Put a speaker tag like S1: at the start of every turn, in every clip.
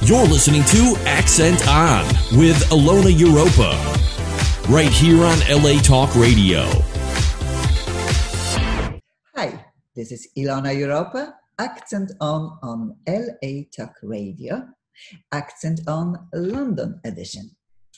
S1: You're listening to Accent On with Ilona Europa, right here on LA Talk Radio.
S2: Hi, this is Ilona Europa, Accent on LA Talk Radio, Accent On London edition.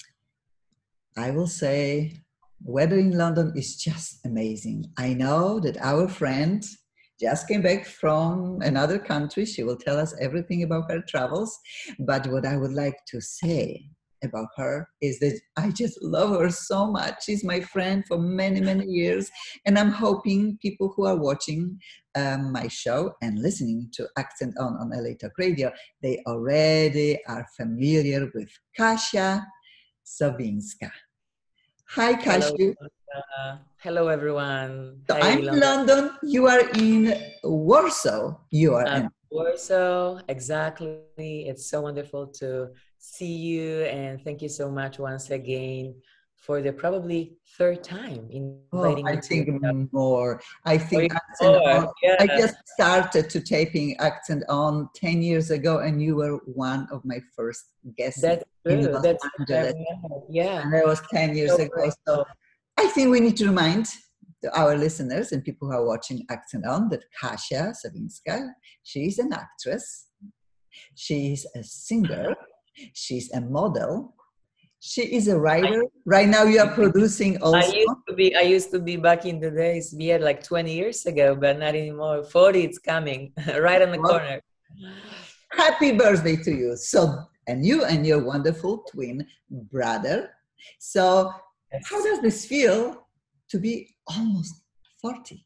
S2: I will say, weather in London is just amazing. I know that our friend just came back from another country. She will tell us everything about her travels. But what I would like to say about her is that I just love her so much. She's my friend for many, many years. And I'm hoping people who are watching my show and listening to Accent on LA Talk Radio, they already are familiar with Kasia Sawinska. Hi, Kasia.
S3: Hello, everyone.
S2: So
S3: Hi,
S2: I'm in London. You are in Warsaw. You are in
S3: Warsaw. Exactly. It's so wonderful to see you, and thank you so much once again for the probably third time inviting me.
S2: I think more. I think
S3: yeah.
S2: I just started to taping Accent On 10 years ago, and you were one of my first guests.
S3: That's true.
S2: In Los Angeles.
S3: Yeah.
S2: And that was 10 years ago. So I think we need to remind our listeners and people who are watching Accent On that Kasia Sawinska, she's an actress, she's a singer, she's a model, she is a writer. Right now you are producing also.
S3: I used to be back in the days, like 20 years ago, but not anymore. 40, it's coming, right on the corner.
S2: Happy birthday to you. So, and you and your wonderful twin brother. So, how does this feel to be almost 40?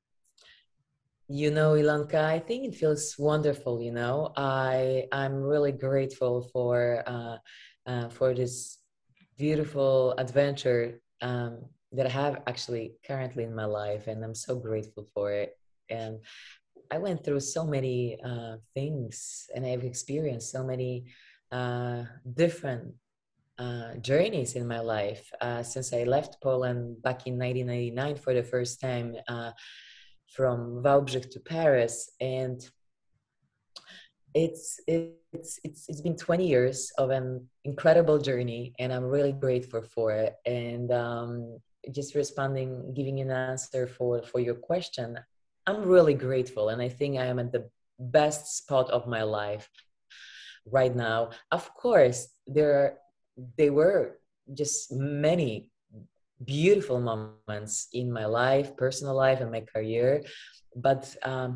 S3: You know, Ilonka, I think it feels wonderful. You know, I'm really grateful for this beautiful adventure that I have actually currently in my life, and I'm so grateful for it. And I went through so many things, and I've experienced so many different journeys in my life since I left Poland back in 1999 for the first time from Wałbrzych to Paris, and it's been 20 years of an incredible journey, and I'm really grateful for it. And just responding, giving an answer for your question, I'm really grateful, and I think I am at the best spot of my life right now. Of course, there were just many beautiful moments in my life, personal life, and my career, but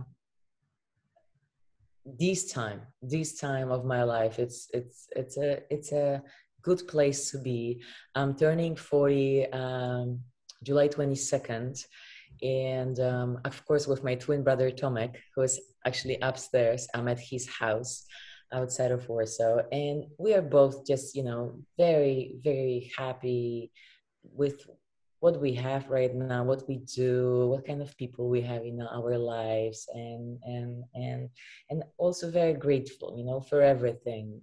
S3: this time of my life, it's a good place to be. I'm turning 40 July 22nd, and of course with my twin brother Tomek, who is actually upstairs. I'm at his house outside of Warsaw, and we are both just, you know, very, very happy with what we have right now, what we do, what kind of people we have in our lives, and also very grateful, you know, for everything.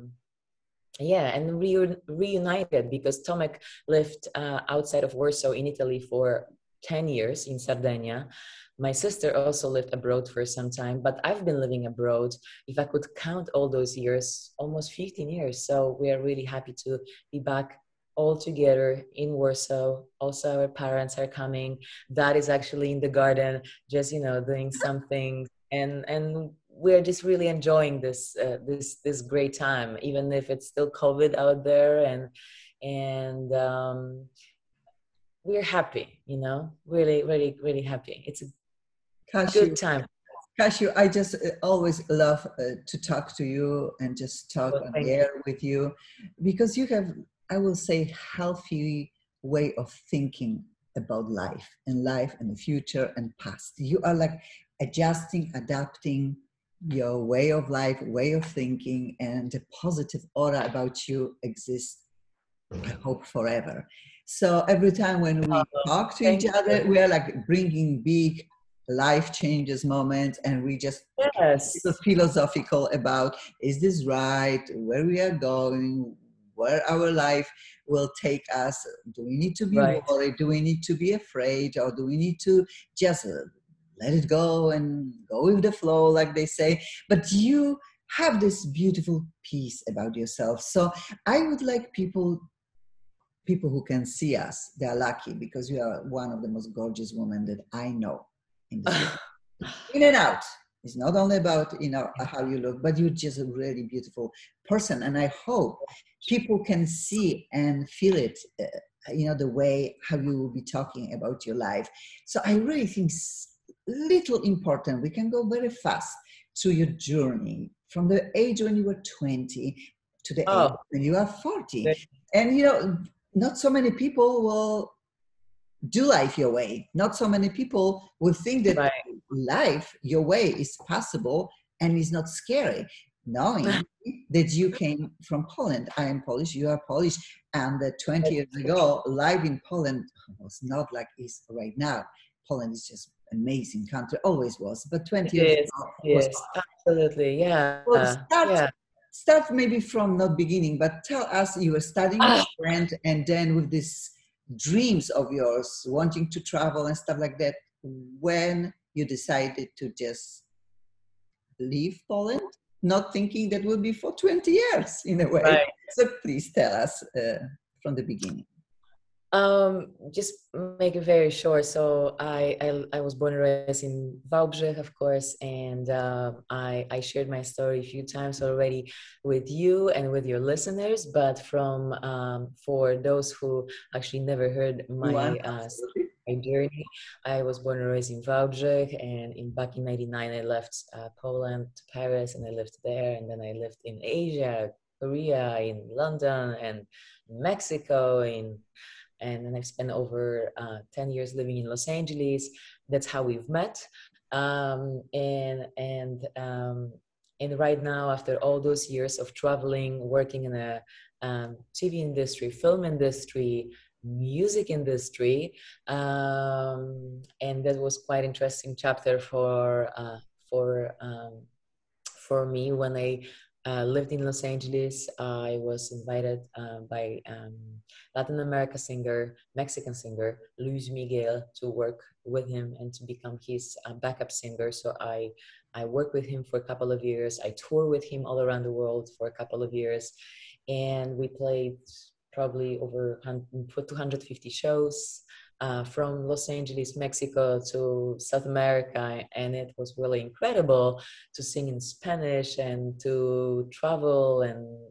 S3: And reunited, because Tomek lived outside of Warsaw in Italy for 10 years in Sardinia. My sister also lived abroad for some time, but I've been living abroad, if I could count all those years, almost 15 years. So we are really happy to be back all together in Warsaw. Also, our parents are coming. Dad is actually in the garden, just, you know, doing something. And we're just really enjoying this great time, even if it's still COVID out there. And we're happy, you know, really, really, really happy. It's a good time.
S2: Kasia, I just always love to talk to you and just talk on the air with you, because you have, I will say, healthy way of thinking about life and the future and past. You are like adjusting, adapting your way of life, way of thinking, and the positive aura about you exists, I hope, forever. So every time when we talk to each other, we are like bringing big life changes moments, and we just get philosophical about, is this right, where we are going, where our life will take us. Do we need to be worried? Do we need to be afraid? Or do we need to just let it go and go with the flow, like they say? But you have this beautiful piece about yourself. So I would like people who can see us, they are lucky because you are one of the most gorgeous women that I know in this world. In and out. It's not only about, how you look, but you're just a really beautiful person. And I hope people can see and feel it, the way how you will be talking about your life. So I really think little important. We can go very fast to your journey from the age when you were 20 to the age when you are 40. And, not so many people will do life your way. Not so many people will think that life your way is possible and is not scary. Knowing that you came from Poland. I am Polish, you are Polish. And 20 years ago, life in Poland was not like it is right now. Poland is just an amazing country, always was. But 20 years ago
S3: was absolutely, yeah.
S2: Well, start maybe from not beginning, but tell us, you were studying with a friend, and then with these dreams of yours, wanting to travel and stuff like that, when you decided to just leave Poland, not thinking that would be for 20 years in a way. Right. So please tell us from the beginning.
S3: Just make it very short. So I was born and raised in Wałbrzych, of course, and I shared my story a few times already with you and with your listeners. But for those who actually never heard my journey, I was born and raised in Wałbrzych, and back in '99 I left Poland to Paris, and I lived there, and then I lived in Asia, Korea, in London, and Mexico, and then I've spent over 10 years living in Los Angeles. That's how we've met. And right now, after all those years of traveling, working in a TV industry, film industry, music industry, and that was quite interesting chapter for me. When I lived in Los Angeles, I was invited by Latin America singer, Mexican singer, Luis Miguel, to work with him and to become his backup singer. So I worked with him for a couple of years. I toured with him all around the world for a couple of years. And we played probably over 250 shows from Los Angeles, Mexico to South America. And it was really incredible to sing in Spanish and to travel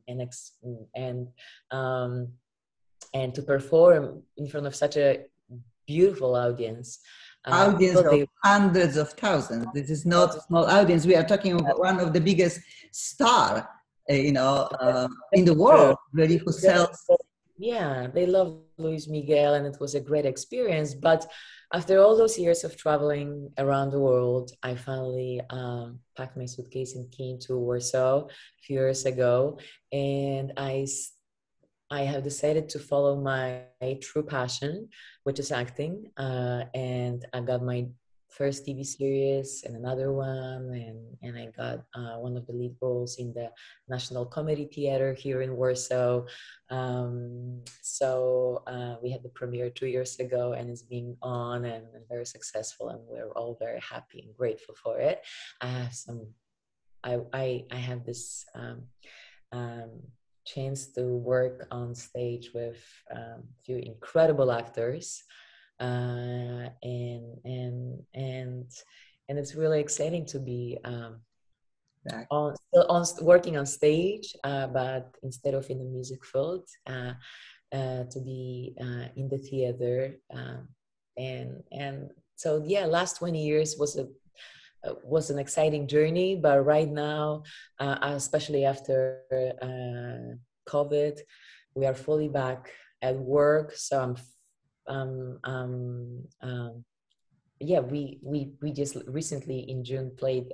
S3: and to perform in front of such a beautiful audience.
S2: Audience of hundreds of thousands. This is not a small audience. We are talking about one of the biggest star, in the world, really, who sells.
S3: Yeah, they love Luis Miguel, and it was a great experience. But after all those years of traveling around the world, I finally packed my suitcase and came to Warsaw a few years ago, and I have decided to follow my true passion, which is acting. And I got my first TV series and another one, and I got one of the lead roles in the National Comedy Theater here in Warsaw. So we had the premiere 2 years ago, and it's being on and very successful, and we're all very happy and grateful for it. I have this chance to work on stage with a few incredible actors, and it's really exciting to be working on stage, but instead of in the music field, to be in the theater, and so yeah, last 20 years was an exciting journey, but right now, especially after COVID, we are fully back at work. So we just recently in June played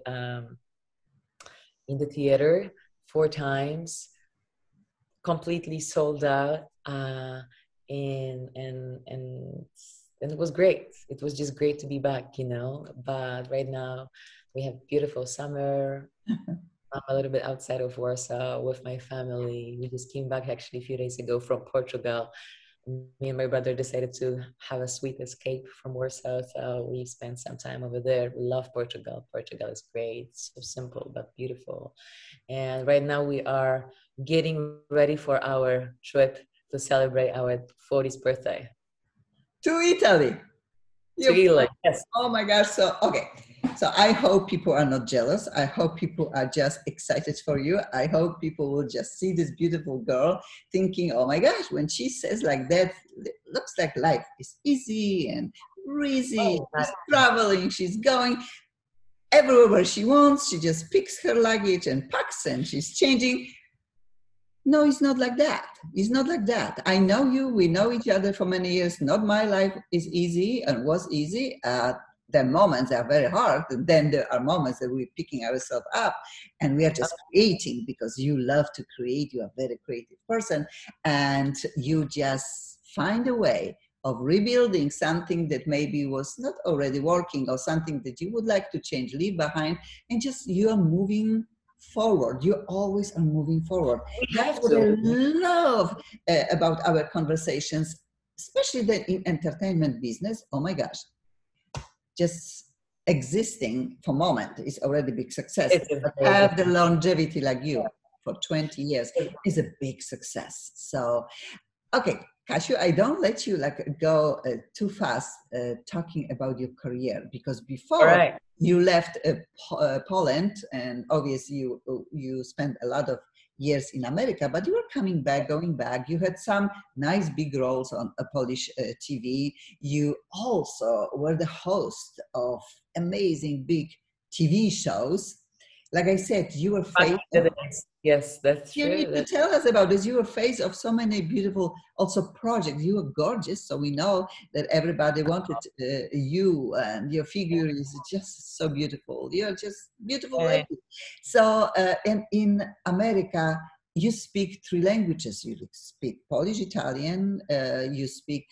S3: in the theater 4 times, completely sold out, and it was great. It was just great to be back, But right now we have beautiful summer. I'm a little bit outside of Warsaw with my family. We just came back actually a few days ago from Portugal, me and my brother decided to have a sweet escape from Warsaw, so we spent some time over there. We love Portugal. Portugal is great, so simple but beautiful. And right now we are getting ready for our trip to celebrate our 40th birthday.
S2: To Italy.
S3: To Italy, yes.
S2: Oh my gosh. So, okay. So I hope people are not jealous. I hope people are just excited for you. I hope people will just see this beautiful girl thinking, oh my gosh, when she says like that, it looks like life is easy and breezy. She's traveling, she's going everywhere where she wants. She just picks her luggage and packs and she's changing. No, it's not like that. It's not like that. I know you. We know each other for many years. Not my life is easy and was easy. The moments are very hard. And then there are moments that we're picking ourselves up and we are just creating because you love to create. You are a very creative person and you just find a way of rebuilding something that maybe was not already working or something that you would like to change, leave behind, and just you are moving forward. You always are moving forward. That's what I love about our conversations, especially in entertainment business. Oh my gosh, just existing for a moment is already a big success. But have the longevity like you for 20 years is a big success. So, okay, Kasiu, I don't let you go too fast talking about your career because before you left Poland, and obviously you spent a lot of years in America, but you were going back. You had some nice big roles on a Polish TV. You also were the host of amazing big TV shows. Like I said, you were faced.
S3: Yes, that's true.
S2: You need to tell us about this. You were faced of so many beautiful also projects. You were gorgeous, so we know that everybody wanted you, and your figure is just so beautiful. You're just beautiful lady. So, in America, you speak 3 languages. You speak Polish, Italian. You speak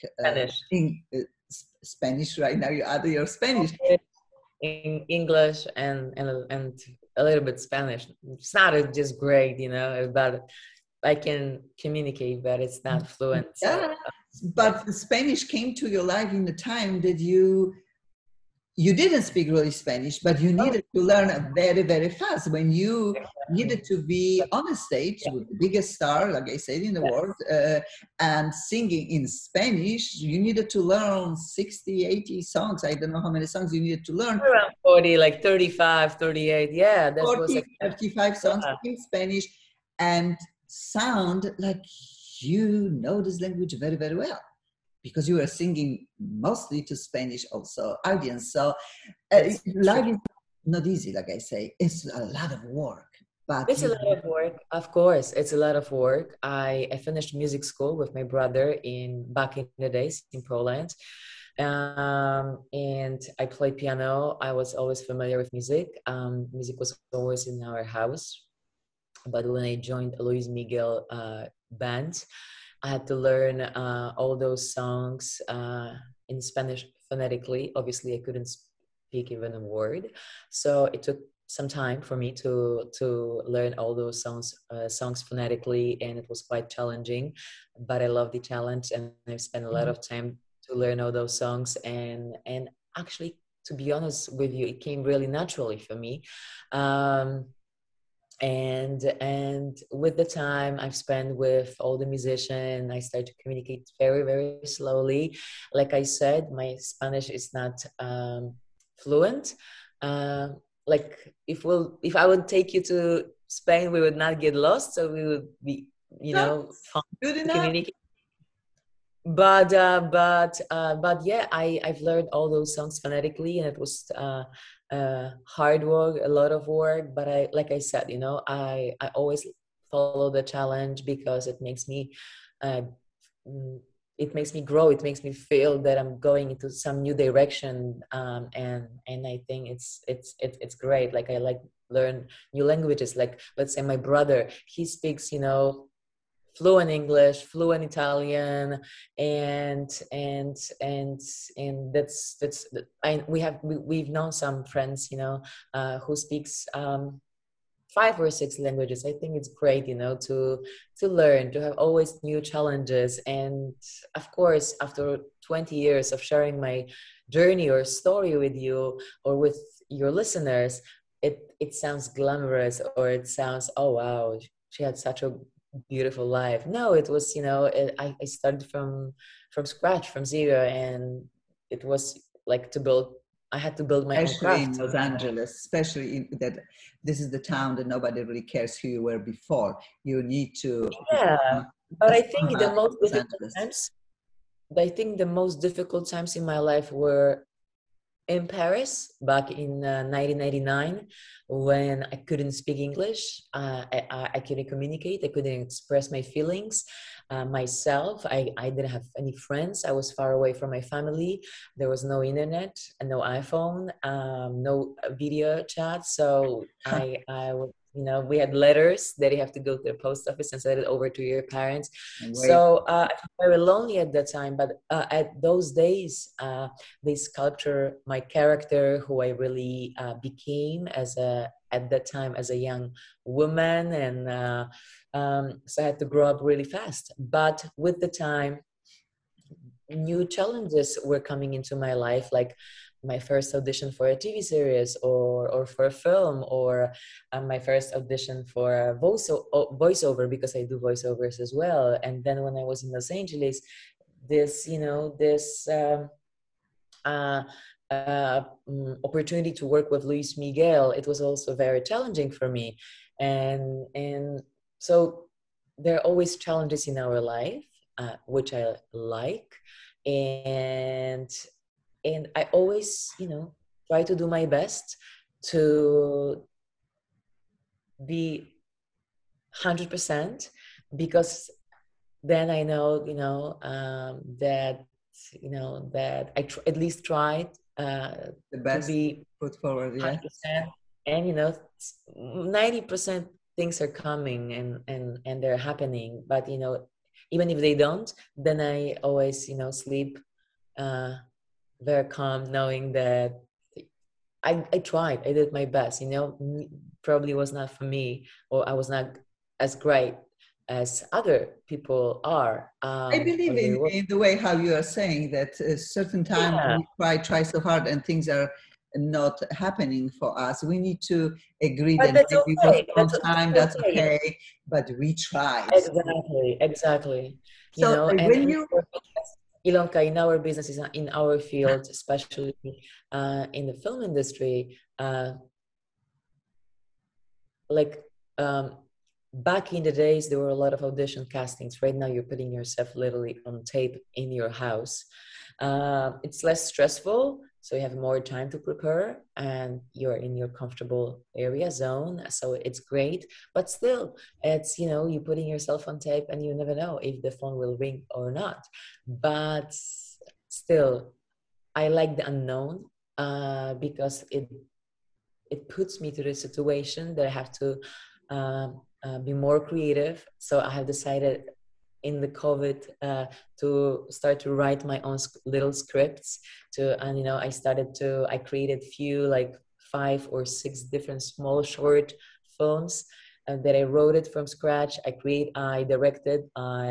S2: Spanish. Right now, you add your Spanish.
S3: In English and a little bit Spanish. It's not just great, but I can communicate, but it's not fluent.
S2: Yeah, but Spanish came to your life in the time that you didn't speak really Spanish, but you needed to learn very, very fast. When you needed to be on a stage with the biggest star, like I said, in the world, and singing in Spanish, you needed to learn 60, 80 songs. I don't know how many songs you needed to learn.
S3: Around 40, like 35, 38. Yeah, that
S2: 40,
S3: was
S2: 35 songs in Spanish and sound like you know this language very, very well, because you were singing mostly to Spanish also audience. So life is not easy, like I say. It's a lot of work. But
S3: it's a lot of work, of course. It's a lot of work. I finished music school with my brother back in the days in Poland. And I played piano. I was always familiar with music. Music was always in our house. But when I joined Luis Miguel band, I had to learn all those songs in Spanish phonetically. Obviously, I couldn't speak even a word. So it took some time for me to learn all those songs phonetically, and it was quite challenging. But I love the challenge, and I've spent a lot of time to learn all those songs. And actually, to be honest with you, it came really naturally for me. And with the time I've spent with all the musicians, I started to communicate very, very slowly. Like I said, my Spanish is not fluent. Like if I would take you to Spain, we would not get lost, so we would be, fun
S2: good
S3: to
S2: enough.
S3: communicate. But yeah, I've learned all those songs phonetically, and it was hard work, a lot of work. But like I said, I always follow the challenge because it makes me grow. It makes me feel that I'm going into some new direction, and I think it's great. Like I learn new languages. Like let's say my brother, he speaks fluent English, fluent Italian, and we've known some friends, who speaks 5 or 6 languages. I think it's great, you know, to learn, to have always new challenges. And of course, after 20 years of sharing my journey or story with you or with your listeners, it sounds glamorous, or it sounds, oh wow, she had such a beautiful life. No, it was, you know, I started from scratch, from zero, and it was like I had to build my own
S2: Especially
S3: craft.
S2: in Los Angeles, especially that this is the town that nobody really cares who you were before. You need to.
S3: Yeah, but I think the most
S2: Los
S3: difficult
S2: Angeles.
S3: times, I think the most difficult times in my life were in Paris back in 1999, when I couldn't speak English. I couldn't communicate. I couldn't express my feelings myself. I didn't have any friends. I was far away from my family. There was no internet and no iPhone, no video chat. So I was, you know, we had letters that you have to go to the post office and send it over to your parents. So I felt very lonely at that time. But at those days, they sculpture my character, who I really became at that time as a young woman. And so I had to grow up really fast. But with the time, new challenges were coming into my life, like my first audition for a TV series or for a film, or my first audition for a voiceover, because I do voiceovers as well. And then when I was in Los Angeles, this, you know, this opportunity to work with Luis Miguel, it was also very challenging for me. And so there are always challenges in our life, which I like. And I always, you know, try to do my best to be 100%, because then I know, you know, that, you know, that I at least tried
S2: the best
S3: to be
S2: put forward,
S3: 100%. And, you know, 90% things are coming and they're happening. But, you know, even if they don't, then I always, you know, sleep very calm, knowing that I tried, I did my best, you know. Probably was not for me, or I was not as great as other people are.
S2: I believe in the way how you are saying that a certain time we try so hard and things are not happening for us. We need to agree
S3: but
S2: that
S3: that's
S2: maybe
S3: okay.
S2: it was wrong time, that's okay, but we tried.
S3: Exactly. You
S2: So
S3: know,
S2: when you
S3: Ilonka, in our businesses, in our field, especially in the film industry, back in the days, there were a lot of audition castings. Right now, you're putting yourself literally on tape in your house. It's less stressful, so you have more time to prepare, and you're in your comfortable area zone. So it's great, but still, it's, you know, you're putting yourself on tape, and you never know if the phone will ring or not. But still, I like the unknown because it puts me to the situation that I have to be more creative. So I have decided in the COVID to start to write my own little scripts. And you know, I created few, like 5 or 6 different small short films that I wrote it from scratch. I directed,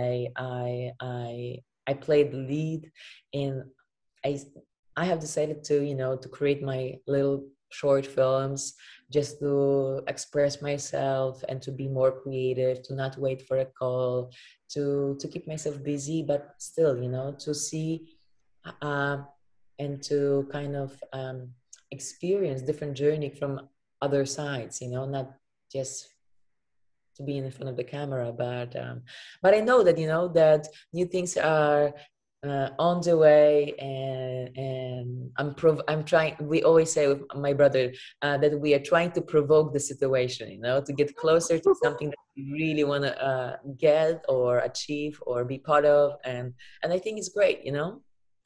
S3: I played the lead, and I have decided to, you know, to create my little short films just to express myself and to be more creative, to not wait for a call, to keep myself busy, but still, you know, to see and to kind of experience different journey from other sides, you know, not just to be in front of the camera, but I know that, you know, that new things are on the way, and I'm trying. We always say with my brother that we are trying to provoke the situation, you know, to get closer to something that we really want to get or achieve or be part of, and I think it's great, you know.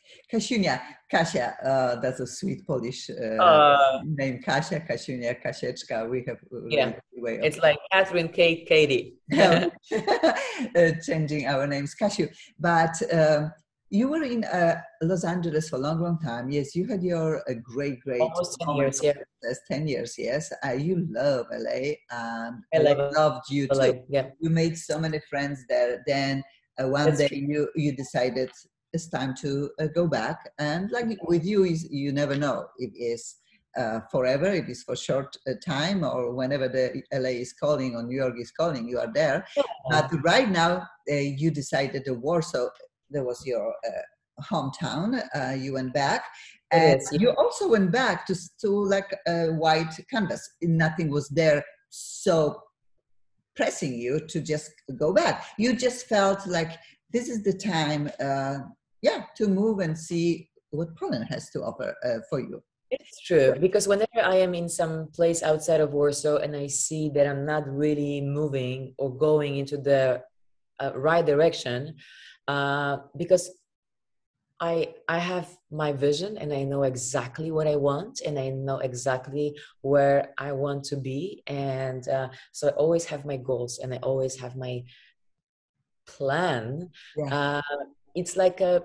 S2: Kasia, that's a sweet Polish name. Kasiunia, Kasieczka. We have
S3: yeah,
S2: way
S3: it's like Catherine, Kate, Katie.
S2: changing our names, Kasiu. But You were in Los Angeles for a long, long time. Yes, you had your great
S3: Almost 10
S2: moment
S3: years,
S2: of
S3: yeah.
S2: success, 10 years, yes. You love LA, and
S3: I
S2: LA
S3: love
S2: loved you too.
S3: LA, yeah.
S2: You made so many friends there. Then one
S3: That's
S2: day
S3: true.
S2: you decided it's time to go back. And like with you, you never know. It is forever, it is for short time, or whenever the LA is calling or New York is calling, you are there.
S3: Yeah.
S2: But right now, you decided the Warsaw, that was your hometown. You went back,
S3: It
S2: and
S3: is, yeah.
S2: you also went back to like a white canvas. Nothing was there so pressing you to just go back. You just felt like this is the time, to move and see what Poland has to offer for you.
S3: It's true, because whenever I am in some place outside of Warsaw and I see that I'm not really moving or going into the right direction, because I have my vision and I know exactly what I want and I know exactly where I want to be, and so I always have my goals and I always have my plan.
S2: Yeah.
S3: It's like a,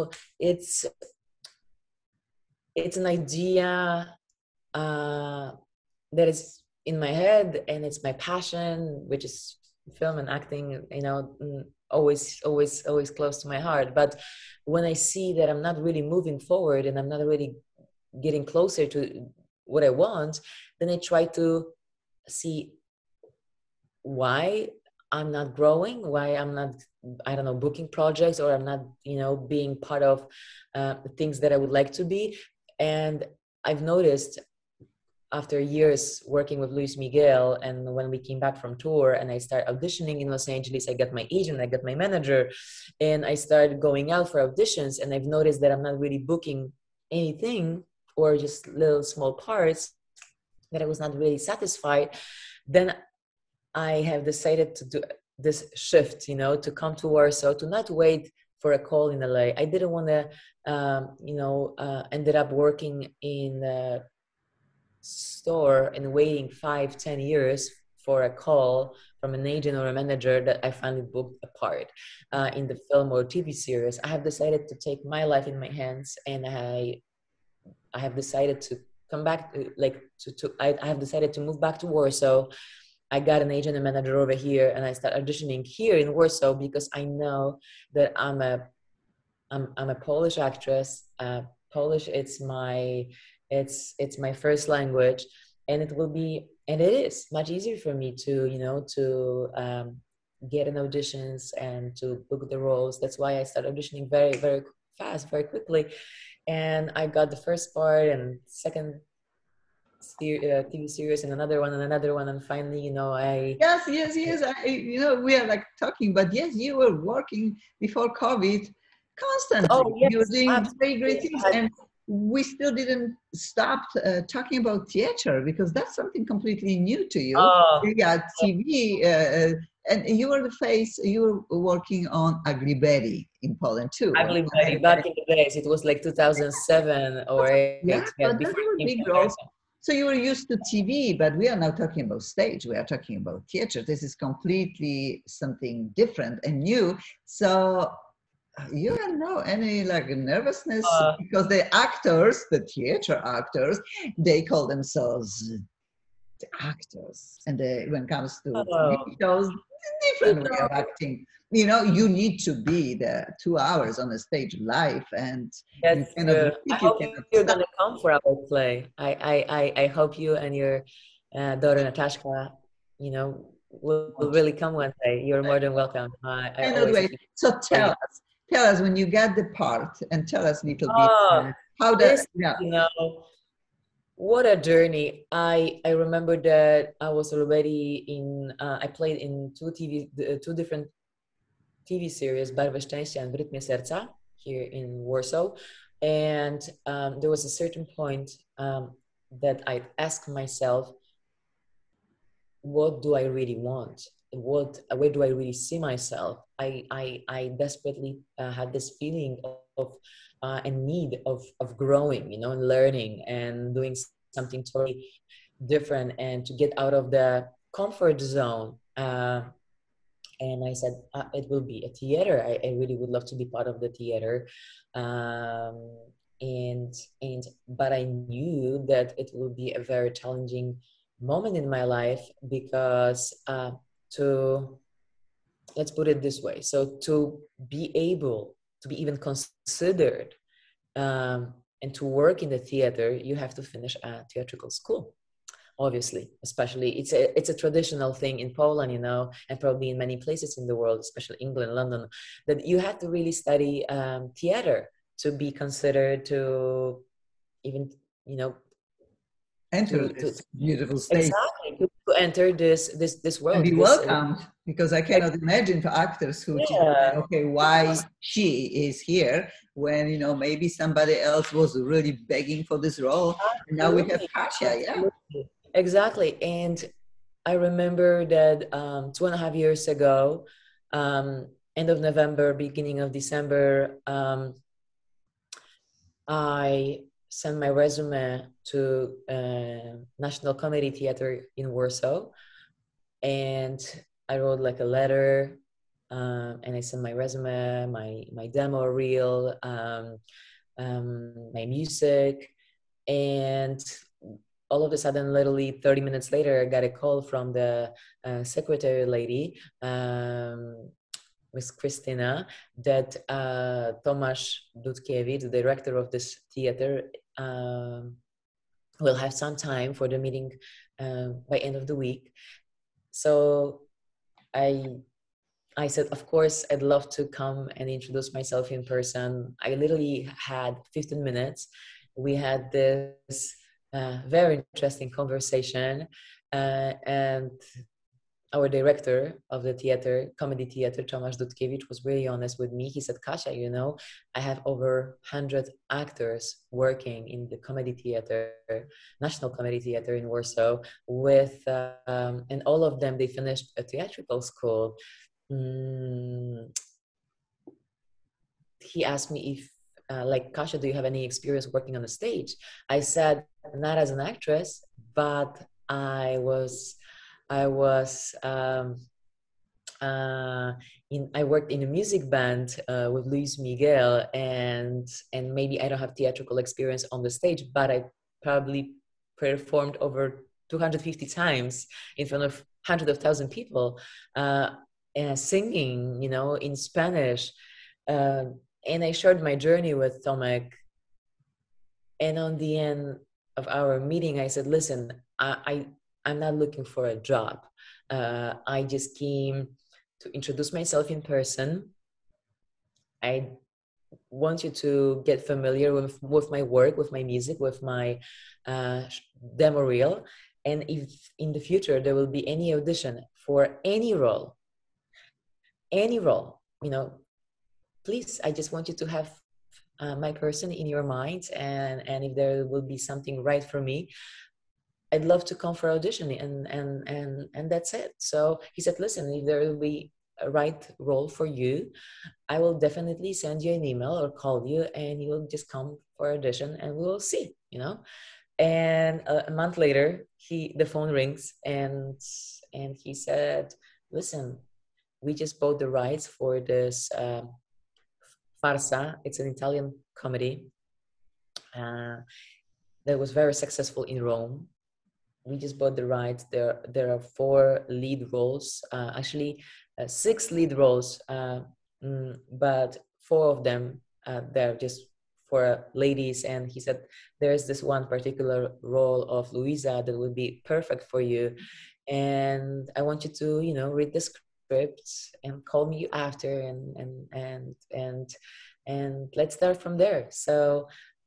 S3: it's an idea that is in my head, and it's my passion, which is film and acting, always close to my heart. But when I see that I'm not really moving forward and I'm not really getting closer to what I want, then I try to see why I'm not growing, why I'm not, I don't know, booking projects, or I'm not, being part of things that I would like to be. And I've noticed after years working with Luis Miguel, and when we came back from tour and I started auditioning in Los Angeles, I got my agent, I got my manager, and I started going out for auditions, and I've noticed that I'm not really booking anything, or just little small parts, that I was not really satisfied. Then I have decided to do this shift, to come to Warsaw, to not wait for a call in LA. I didn't want to, ended up working in a store and waiting 5-10 years for a call from an agent or a manager that I finally booked a part in the film or TV series. I have decided to take my life in my hands, and I have decided to come back, I have decided to move back to Warsaw. I got an agent and manager over here, and I started auditioning here in Warsaw because I know that I'm a Polish actress. Polish, it's my first language, and it is much easier for me to get in auditions and to book the roles. That's why I started auditioning very, very fast, very quickly, and I got the first part and second TV series and another one, and finally,
S2: Yes. We are like talking, but yes, you were working before COVID constantly.
S3: Oh yes,
S2: You were doing very great
S3: absolutely.
S2: things, and we still didn't stop talking about theater, because that's something completely new to you.
S3: Oh,
S2: You got TV, and you were the face. You were working on Agliberi in Poland too.
S3: Ugly Betty, back in the days, it was like 2007 or 8,
S2: Yeah,
S3: yeah,
S2: but those
S3: before I
S2: were
S3: came
S2: big
S3: to
S2: roles.
S3: America.
S2: So you were used to TV, but we are now talking about stage. We are talking about theater. This is completely something different and new. So you don't know any like nervousness,
S3: Uh,
S2: because the actors, the theater actors, they call themselves the actors, and when it comes to TV
S3: oh,
S2: shows,
S3: you
S2: different way
S3: know,
S2: of acting. You need to be the 2 hours on the stage live, and you
S3: that's
S2: cannot
S3: true. I
S2: repeat, you
S3: hope
S2: cannot
S3: you're
S2: stop.
S3: gonna come for our play. I hope you and your daughter Natashka, will really come one day. You're more than welcome. I
S2: Cannot
S3: always
S2: wait.
S3: appreciate
S2: So
S3: you.
S2: tell us when you got the part, and tell us a little bit
S3: Oh,
S2: how
S3: this,
S2: yeah.
S3: what a journey. I remember that I was already in, I played in two different TV series, Barwy Szczęścia and W rytmie serca, here in Warsaw. And there was a certain point that I asked myself, what do I really want? Where do I really see myself? I desperately had this feeling of a need of growing, and learning and doing something totally different, and to get out of the comfort zone. And I said, it will be a theater. I really would love to be part of the theater. But I knew that it will be a very challenging moment in my life because let's put it this way. So to be able to be even considered and to work in the theater, you have to finish a theatrical school. Obviously, especially it's a traditional thing in Poland, and probably in many places in the world, especially England, London, that you have to really study theater to be considered to even,
S2: enter this beautiful stage.
S3: Exactly, to enter this world.
S2: And be welcomed, because I cannot imagine for actors who just say, okay, why she is here when, maybe somebody else was really begging for this role. And now we have Kasia,
S3: Exactly. And I remember that 2.5 years ago, end of November, beginning of December, I sent my resume to National Comedy Theater in Warsaw. And I wrote like a letter, and I sent my resume, my demo reel, my music. And all of a sudden, literally 30 minutes later, I got a call from the secretary lady, Miss Christina, that Tomasz Dudkiewicz, the director of this theater, will have some time for the meeting by end of the week. So I said, of course, I'd love to come and introduce myself in person. I literally had 15 minutes. We had this very interesting conversation, and our director of the theater, comedy theater, Tomasz Dudkiewicz, was really honest with me. He said, Kasia, I have over 100 actors working in the comedy theater, National Comedy Theater in Warsaw, and all of them, they finished a theatrical school. He asked me if, Kasia, do you have any experience working on the stage? I said, not as an actress, but I worked in a music band with Luis Miguel, and maybe I don't have theatrical experience on the stage, but I probably performed over 250 times in front of hundreds of thousands of people, singing, in Spanish. And I shared my journey with Tomek. And on the end of our meeting, I said, listen, I'm not looking for a job. I just came to introduce myself in person. I want you to get familiar with my work, with my music, with my demo reel. And if in the future there will be any audition for any role, please, I just want you to have my person in your mind. And if there will be something right for me, I'd love to come for audition, and that's it. So he said, listen, if there will be a right role for you, I will definitely send you an email or call you, and you'll just come for audition, and we will see, And a month later, the phone rings, and he said, listen, we just bought the rights for this Farsa. It's an Italian comedy that was very successful in Rome. We just bought the rights. There are 4 lead roles, actually 6 lead roles, but 4 of them, they're just for ladies. And he said, there's this one particular role of Luisa that would be perfect for you. And I want you to, read the script and call me after, and let's start from there. So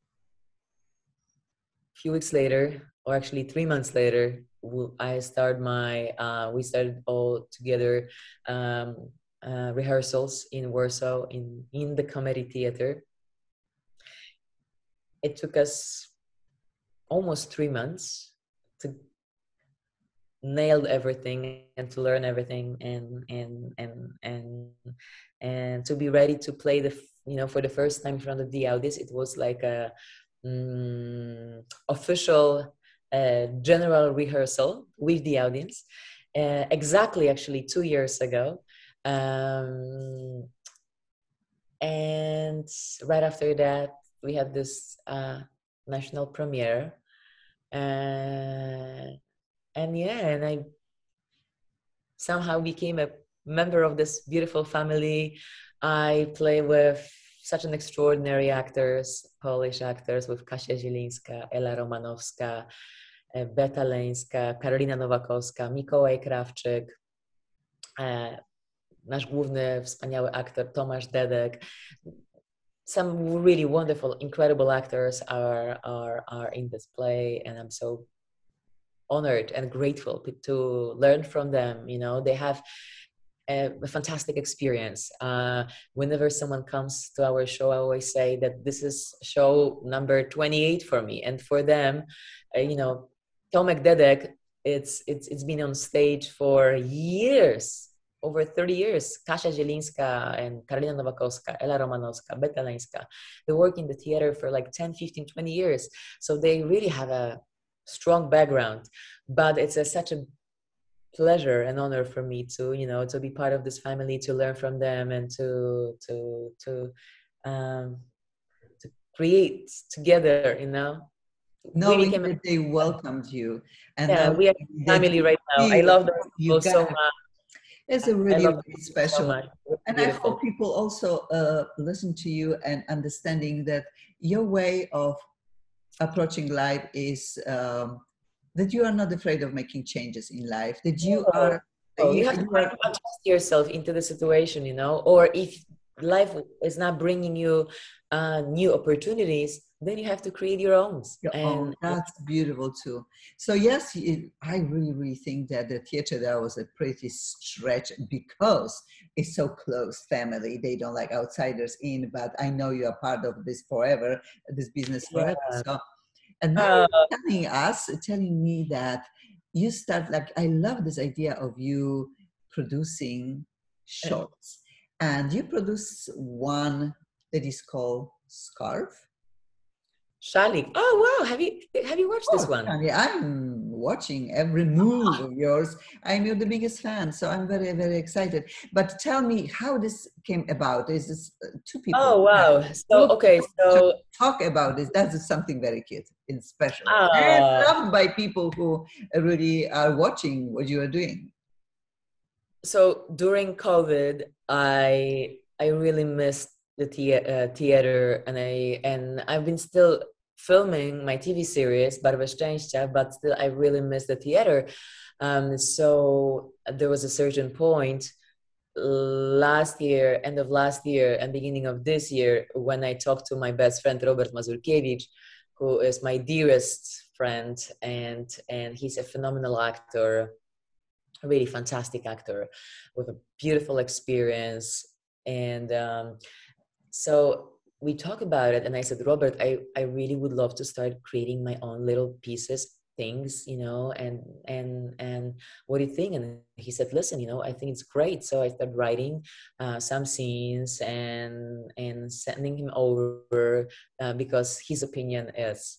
S3: a few weeks later, or actually 3 months later, we started all together rehearsals in Warsaw in the comedy theater. It took us almost 3 months to nail everything and to learn everything and to be ready to play for the first time in front of the audience. It was like a official general rehearsal with the audience, exactly actually 2 years ago. And right after that, we had this national premiere. And I somehow became a member of this beautiful family. I play with such an extraordinary actors, Polish actors, with Kasia Zielińska, Ela Romanowska, Beta Leńska, Karolina Nowakowska, Mikołaj Krawczyk, nasz główny, wspaniały aktor Tomasz Dedek. Some really wonderful, incredible actors are in this play, and I'm so honored and grateful to learn from them. You know, they have a fantastic experience. Whenever someone comes to our show, I always say that this is show number 28 for me, and for them, you know, Tomek Dedek, it's been on stage for years. Over 30 years, Kasia Zielińska and Karolina Nowakowska, Ela Romanowska, Beta Leńska, they work in the theater for like 10, 15, 20 years. So they really have a strong background, but it's such a pleasure and honor for me to, you know, to be part of this family, to learn from them, and to create together, you know.
S2: Knowing that they welcomed you.
S3: And yeah, we are family right now. I love them people so much.
S2: It's a really, really special.
S3: So
S2: and I hope people also listen to you and understanding that your way of approaching life is that you are not afraid of making changes in life, that you are...
S3: you have to adjust yourself into the situation, you know, or if life is not bringing you new opportunities, then you have to create your own.
S2: That's beautiful too. So yes, I really think that the theater there was a pretty stretch because it's so close family. They don't like outsiders in, but I know you are part of this forever, this business forever. Yeah. So, and now you're telling me that you start, like, I love this idea of you producing shorts, and you produce one that is called Scarf.
S3: Shalik. Oh wow! Have you watched this one?
S2: I'm watching every move of yours. I'm your the biggest fan, so I'm very, very excited. But tell me how this came about. Is this two people?
S3: Oh wow! So okay, so
S2: talk about this. That's something very cute and special, and loved by people who really are watching what you are doing.
S3: So during COVID, I really missed the theater, and I've been still filming my TV series Barwy Szczęścia, but still I really miss the theater. So there was a certain point last year, end of last year and beginning of this year, when I talked to my best friend Robert Mazurkiewicz, who is my dearest friend, and he's a phenomenal actor, a really fantastic actor with a beautiful experience. And so we talked about it, and I said, Robert, I really would love to start creating my own little pieces, things, you know, and what do you think? And he said, listen, you know, I think it's great. So I started writing some scenes and sending him over because his opinion is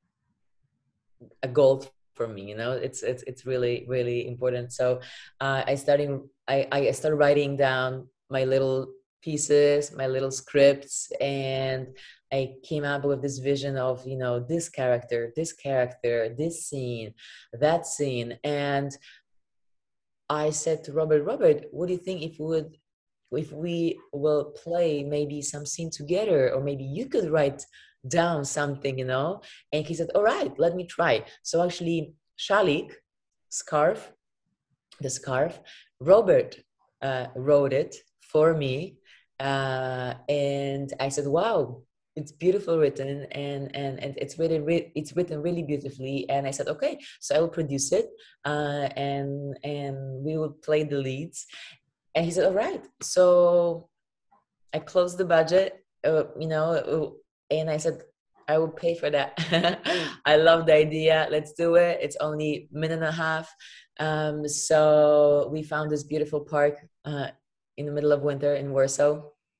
S3: a gold for me, you know. It's really, really important. So I started writing down my little pieces, my little scripts, and I came up with this vision of, you know, this character, this scene, that scene. And I said to Robert, what do you think if we will play maybe some scene together, or maybe you could write down something, you know? And he said, all right, let me try. So actually Shalik, the scarf, Robert wrote it for me. And I said, wow, it's beautiful written, and it's written really beautifully. And I said, okay, so I will produce it, and we will play the leads. And he said, all right. So I closed the budget, you know, and I said, I will pay for that. I love the idea. Let's do it. It's only a minute and a half. So we found this beautiful park in the middle of winter in Warsaw.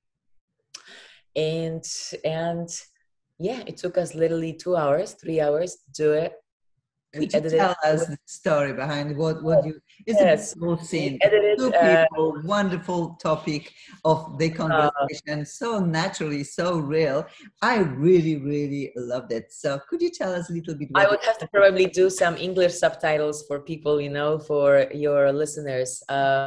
S3: And yeah, it took us literally 3 hours to do it. We
S2: Could you
S3: edited
S2: tell
S3: it
S2: us
S3: with,
S2: the story behind what you? It's a
S3: yes,
S2: beautiful
S3: we
S2: scene.
S3: edited
S2: Two people, wonderful topic of the
S3: uh,
S2: conversation, so naturally, so real. I really, really loved it. So, could you tell us a little bit
S3: I
S2: what?
S3: would have to probably do some English subtitles for people, for your listeners,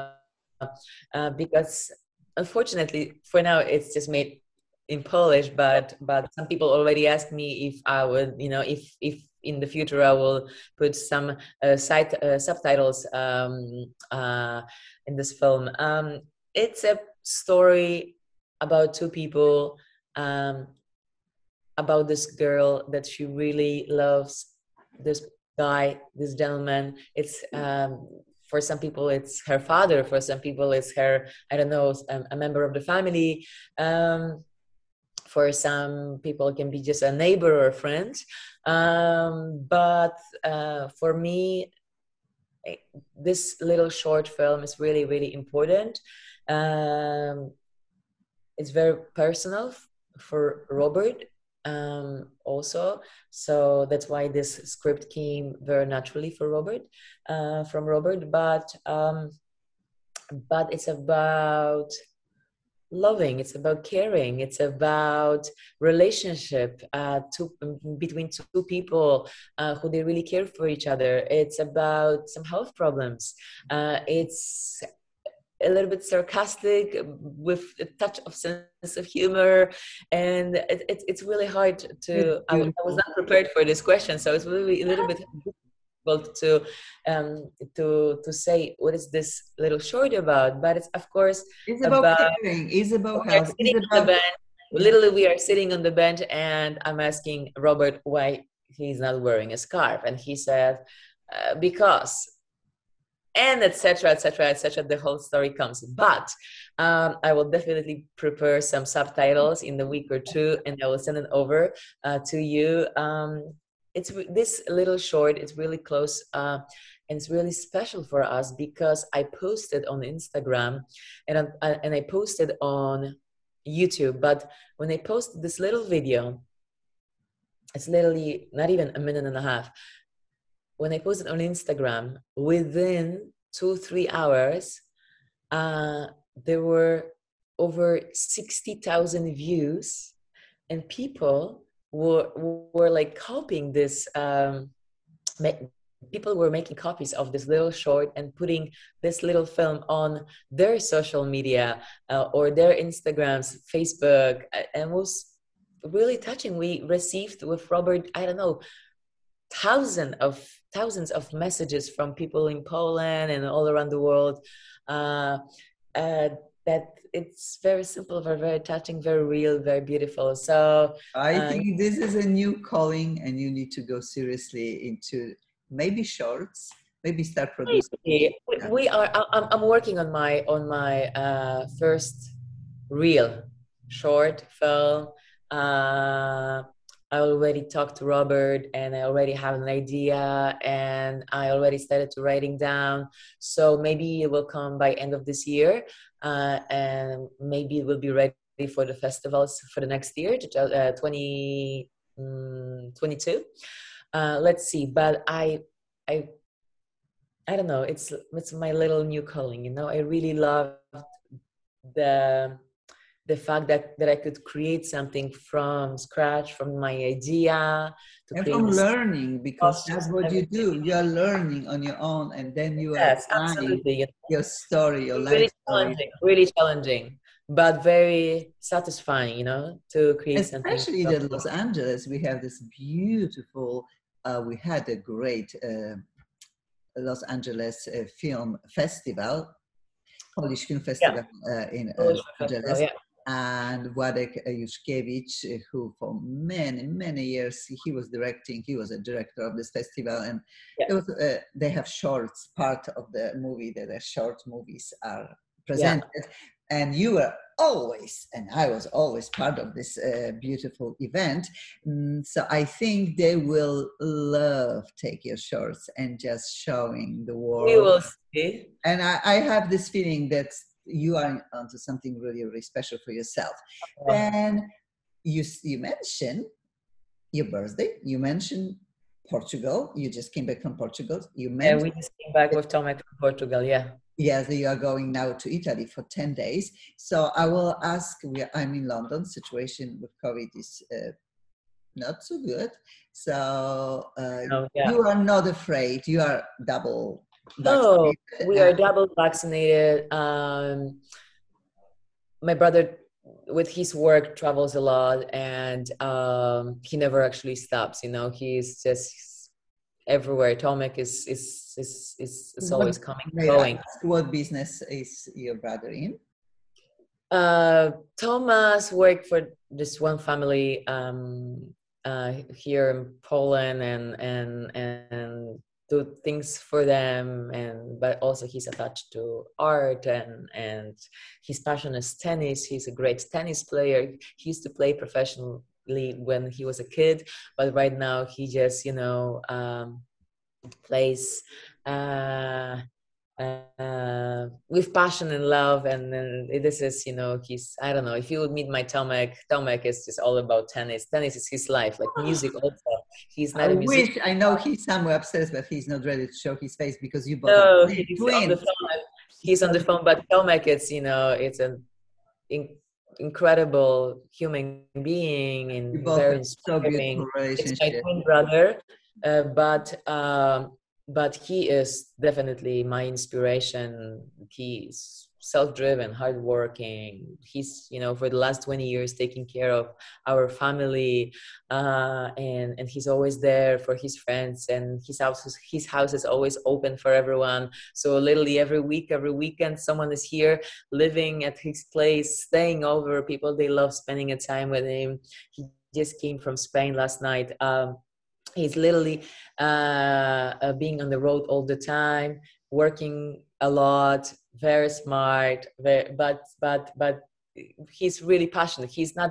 S3: because unfortunately, for now, it's just made in Polish. But some people already asked me if I would, if in the future I will put some subtitles in this film. It's a story about two people. About this girl that she really loves, this guy, this gentleman. It's for some people it's her father, for some people it's her, I don't know, a member of the family. For some people it can be just a neighbor or a friend. But for me, this little short film is really, really important. It's very personal for Robert, also, so that's why this script came very naturally for Robert, from Robert. But it's about loving, it's about caring, it's about relationship between two people who they really care for each other. It's about some health problems. It's a little bit sarcastic with a touch of sense of humor, and it's really hard to. I was not prepared for this question, so it's really a little bit difficult to say what is this little short about. But it's of course
S2: It's about caring. It's about health. It's about.
S3: Literally, we are sitting on the bench, and I'm asking Robert why he's not wearing a scarf, and he said, because. And etc., etc., etc. The whole story comes. But I will definitely prepare some subtitles in a week or two, and I will send it over to you. It's this little short. It's really close, and it's really special for us because I posted on Instagram, and I posted on YouTube. But when I posted this little video, it's literally not even a minute and a half. When I posted on Instagram, within 2-3 hours, there were over 60,000 views, and people were like copying this. People were making copies of this little short and putting this little film on their social media or their Instagrams, Facebook, and it was really touching. We received with Robert, I don't know, thousands of messages from people in Poland and all around the world, that it's very simple, very, very touching, very real, very beautiful. So
S2: I think this is a new calling, and you need to go seriously into maybe shorts, maybe start producing.
S3: I'm working on my first real short film. I already talked to Robert, and I already have an idea, and I already started to writing down. So maybe it will come by end of this year, and maybe it will be ready for the festivals for the next year, 2022. Let's see. But I don't know. It's my little new calling. I really love the fact that I could create something from scratch, from my idea to
S2: and
S3: create
S2: from learning, because that's what you do.
S3: everything.
S2: You are learning on your own, and then you are
S3: Yes,
S2: applying
S3: absolutely.
S2: your story, your life
S3: Really
S2: story.
S3: really challenging, but very satisfying, to create something.
S2: Especially in Los Angeles, we have this beautiful, we had a great Los Angeles Film Festival, Polish Film Festival in Los Angeles. Yeah. And Władek Juszkiewicz, who for many, many years, he was a director of this festival. And it was, they have shorts, part of the movie that the short movies are presented. Yeah. And you were always, and I was always part of this beautiful event. So I think they will love take your shorts and just showing the world.
S3: We will see.
S2: And I have this feeling that you are onto something really, really special for yourself. Then you mentioned your birthday. You mentioned Portugal. You just came back from Portugal. You
S3: Yeah,
S2: mentioned.
S3: we just came back with Tomek from Portugal. Yeah.
S2: Yes, you are going now to Italy for 10 days. So I will ask, I'm in London, situation with COVID is not so good. So
S3: Yeah.
S2: you are not afraid, you are double
S3: No,
S2: vaccinated.
S3: we are double vaccinated. My brother, with his work, travels a lot, and he never actually stops. You know, he's just everywhere. Tomek is always coming, going.
S2: What business is your brother in?
S3: Thomas worked for this one family here in Poland, and do things for them, but also he's attached to art, and his passion is tennis. He's a great tennis player. He used to play professionally when he was a kid, but right now he just plays with passion and love, and this is, he's, I don't know, if you would meet my Tomek is just all about tennis is his life, like music also. He's not a musician.
S2: I know he's somewhere upstairs, but he's not ready to show his face because you both
S3: are twins. He's on the phone, but Tomek, it's an incredible human being and very inspiring. It's my twin brother, but he is definitely my inspiration. He's self-driven, hardworking. He's, for the last 20 years taking care of our family, and he's always there for his friends, and his house is always open for everyone. So literally every weekend, someone is here living at his place, staying over. People, they love spending a time with him. He just came from Spain last night. He's literally being on the road all the time, working a lot, very smart, but he's really passionate. He's not,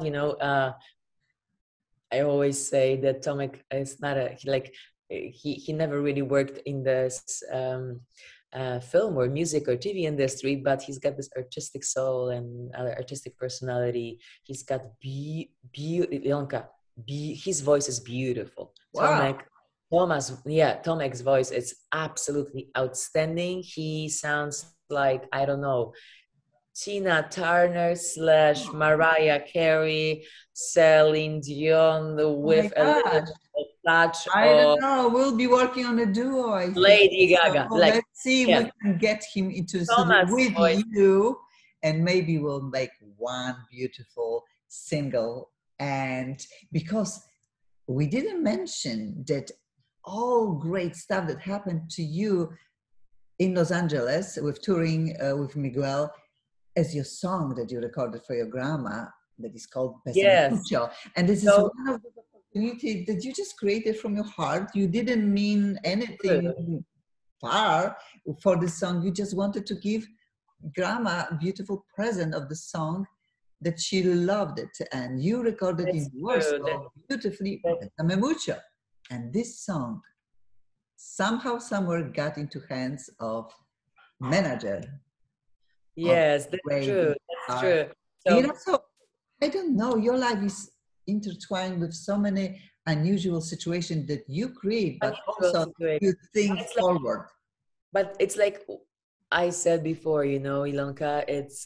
S3: I always say that Tomek is not he never really worked in this film or music or TV industry, but he's got this artistic soul and artistic personality. He's got Ilonka. His voice is beautiful.
S2: Wow.
S3: Tomek's voice is absolutely outstanding. He sounds like, I don't know, Tina Turner / Mariah Carey, Celine Dion with a little touch
S2: I don't know. We'll be working on a duo, I think.
S3: Lady Gaga.
S2: So let's see if we can get him into the studio with you, and maybe we'll make one beautiful single. And because we didn't mention that all great stuff that happened to you in Los Angeles with touring with Miguel, as your song that you recorded for your grandma that is called Besa Mucho. And this is one of the opportunities that you just created from your heart. You didn't mean anything far for this song. You just wanted to give grandma a beautiful present of the song that she loved it, and you recorded in words so beautifully, Bésame Mucho. And this song somehow, somewhere got into hands of manager.
S3: Yes, that's true. That's true. So,
S2: so I don't know, your life is intertwined with so many unusual situations that you create, but also you think forward.
S3: But it's like I said before, Ilonka,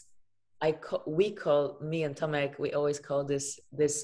S3: me and Tomek, we always call this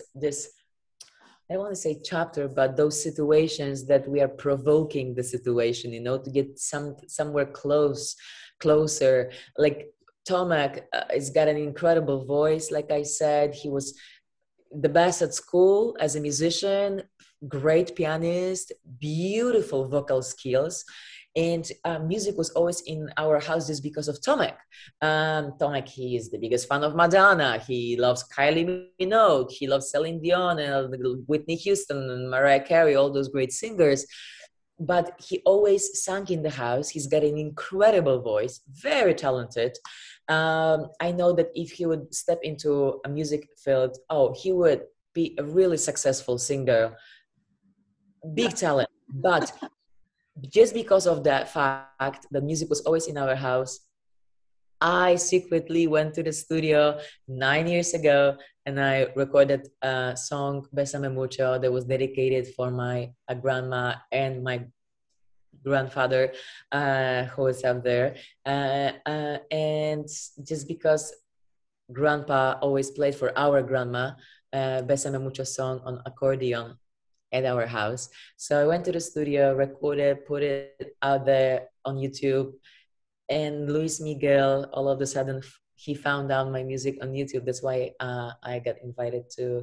S3: I don't want to say chapter, but those situations that we are provoking the situation, to get somewhere closer. Like Tomek has got an incredible voice. Like I said, he was the best at school as a musician, great pianist, beautiful vocal skills. And music was always in our house just because of Tomek. Tomek, he is the biggest fan of Madonna. He loves Kylie Minogue. He loves Celine Dion and Whitney Houston and Mariah Carey, all those great singers. But he always sang in the house. He's got an incredible voice, very talented. I know that if he would step into a music field, he would be a really successful singer, big talent. But just because of that fact that music was always in our house, I secretly went to the studio 9 years ago and I recorded a song, Besame Mucho, that was dedicated for my grandma and my grandfather who was up there. And just because grandpa always played for our grandma, Besame Mucho song on accordion at our house. So I went to the studio, recorded, put it out there on YouTube. And Luis Miguel, all of a sudden, he found out my music on YouTube. That's why I got invited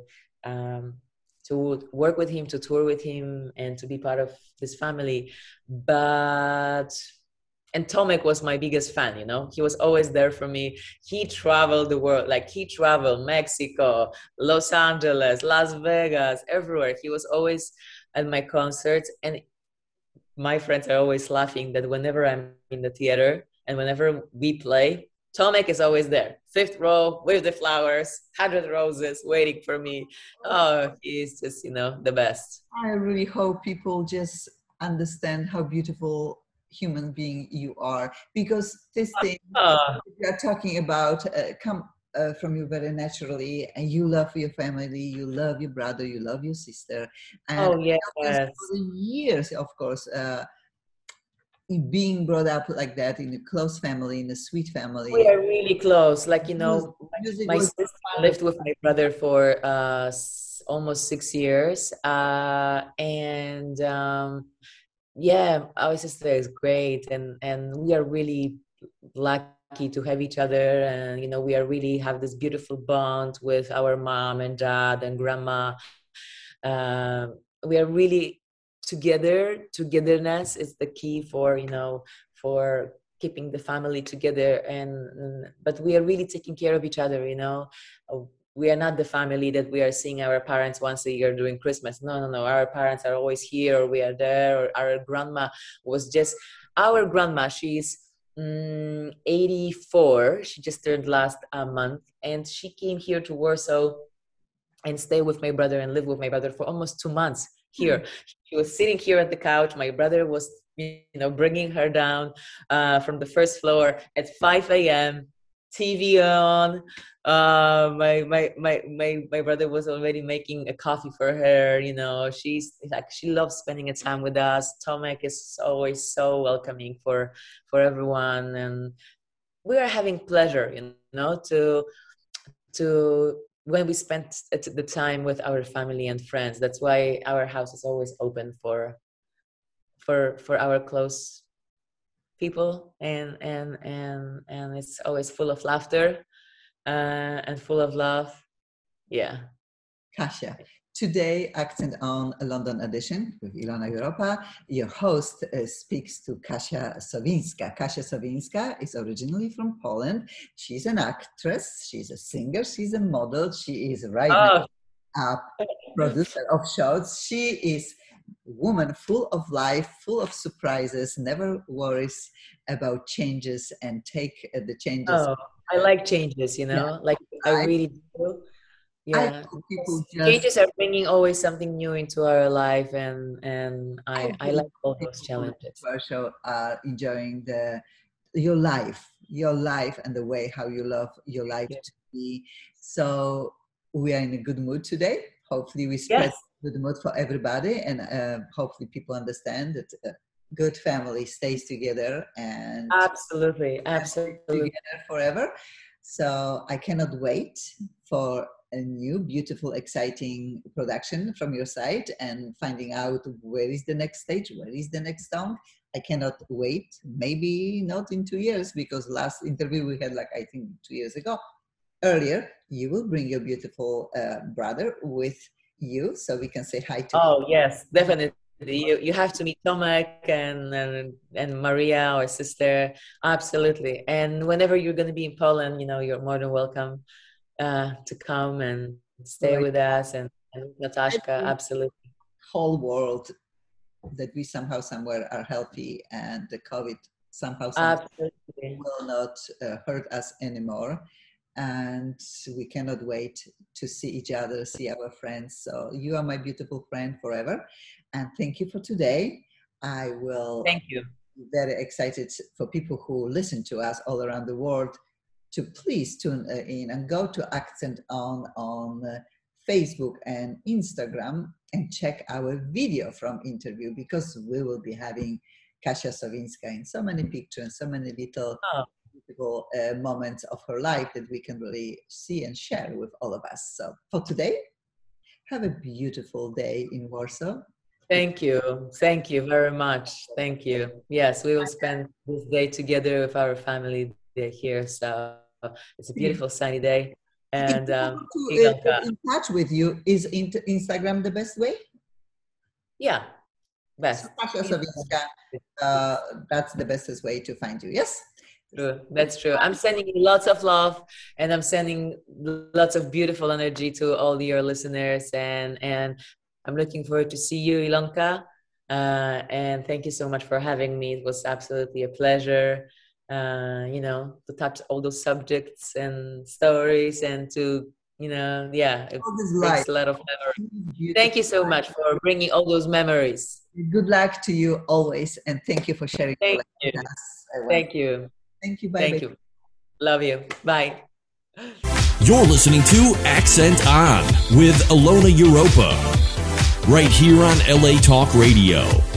S3: to work with him, to tour with him, and to be part of this family. And Tomek was my biggest fan, you know. He was always there for me. He traveled the world, like he traveled Mexico, Los Angeles, Las Vegas, everywhere. He was always at my concerts. And my friends are always laughing that whenever I'm in the theater and whenever we play, Tomek is always there. 5th row with the flowers, 100 roses waiting for me. Oh, he's just, you know, the best.
S2: I really hope people just understand how beautiful human being you are, because this thing we are talking about come from you very naturally, and you love your family, you love your brother, you love your sister, and
S3: yes.
S2: For the years, of course, being brought up like that in a close family, in a sweet family.
S3: We are really close. Like, you know, my sister lived with my brother for almost 6 years, and yeah, our sister is great, and we are really lucky to have each other, and you know, we are really have this beautiful bond with our mom and dad and grandma. We are really together. Togetherness is the key for, you know, for keeping the family together, but we are really taking care of each other, you know. We are not the family that we are seeing our parents once a year during Christmas. No. Our parents are always here, or we are there, or our grandma was just, our grandma, she's 84. She just turned last month, and she came here to Warsaw and stay with my brother and live with my brother for almost 2 months here. She was sitting here at the couch. My brother was, you know, bringing her down from the 1st floor at 5 a.m., TV on. My brother was already making a coffee for her. You know, she's like, she loves spending a time with us. Tomek is always so welcoming for everyone, and we are having pleasure, you know, to when we spend the time with our family and friends. That's why our house is always open for our close people, and it's always full of laughter and full of love. Yeah.
S2: Kasia, today, Accent On London edition with Ilona Europa. Your host speaks to Kasia Sowińska. Kasia Sowińska is originally from Poland. She's an actress, she's a singer, she's a model, she is right now a producer of shows. She is a woman full of life, full of surprises, never worries about changes, and take the changes.
S3: Oh, I like changes, you know, like I really do. Yeah, changes are bringing always something new into our life, and I like all those challenges.
S2: So enjoying your life and the way how you love your life to be. So we are in a good mood today. Hopefully we spread good mood for everybody, and hopefully people understand that good family stays together, and
S3: absolutely
S2: together forever. So I cannot wait for a new, beautiful, exciting production from your side, and finding out where is the next stage, where is the next song. I cannot wait. Maybe not in 2 years, because last interview we had, like, I think 2 years ago. Earlier, you will bring your beautiful brother with you, so we can say hi to him.
S3: Oh, yes, definitely. You have to meet Tomek and Maria, our sister. Absolutely. And whenever you're going to be in Poland, you know, you're more than welcome to come and stay with us, and Natashka. Absolutely.
S2: Whole world that we somehow somewhere are healthy, and the COVID somehow will not hurt us anymore, and we cannot wait to see each other, see our friends. So you are my beautiful friend forever, and thank you for today. I will
S3: thank you
S2: very excited for people who listen to us all around the world to please tune in and go to Accent on Facebook and Instagram and check our video from interview, because we will be having Kasia Sowinska in so many pictures, so many little beautiful moments of her life that we can really see and share with all of us. So for today, have a beautiful day in Warsaw.
S3: Thank you. Thank you very much. Thank you. Yes, we will spend this day together with our family here. So it's a beautiful sunny day. And
S2: to get in touch with you, is Instagram the best way?
S3: Yeah, best.
S2: So Kasia Sowinska, that's the bestest way to find you. Yes.
S3: True. That's true. I'm sending you lots of love, and I'm sending lots of beautiful energy to all your listeners, and I'm looking forward to see you, Ilonka. And thank you so much for having me. It was absolutely a pleasure, to touch all those subjects and stories, and to, it brings a lot of memories. Thank you so much for bringing all those memories.
S2: Good luck to you always, and thank you for sharing.
S3: Thank you. Thank you.
S2: Thank you. Bye.
S3: Thank you. Love you. Bye.
S1: You're listening to Accent On with Ilona Europa, right here on LA Talk Radio.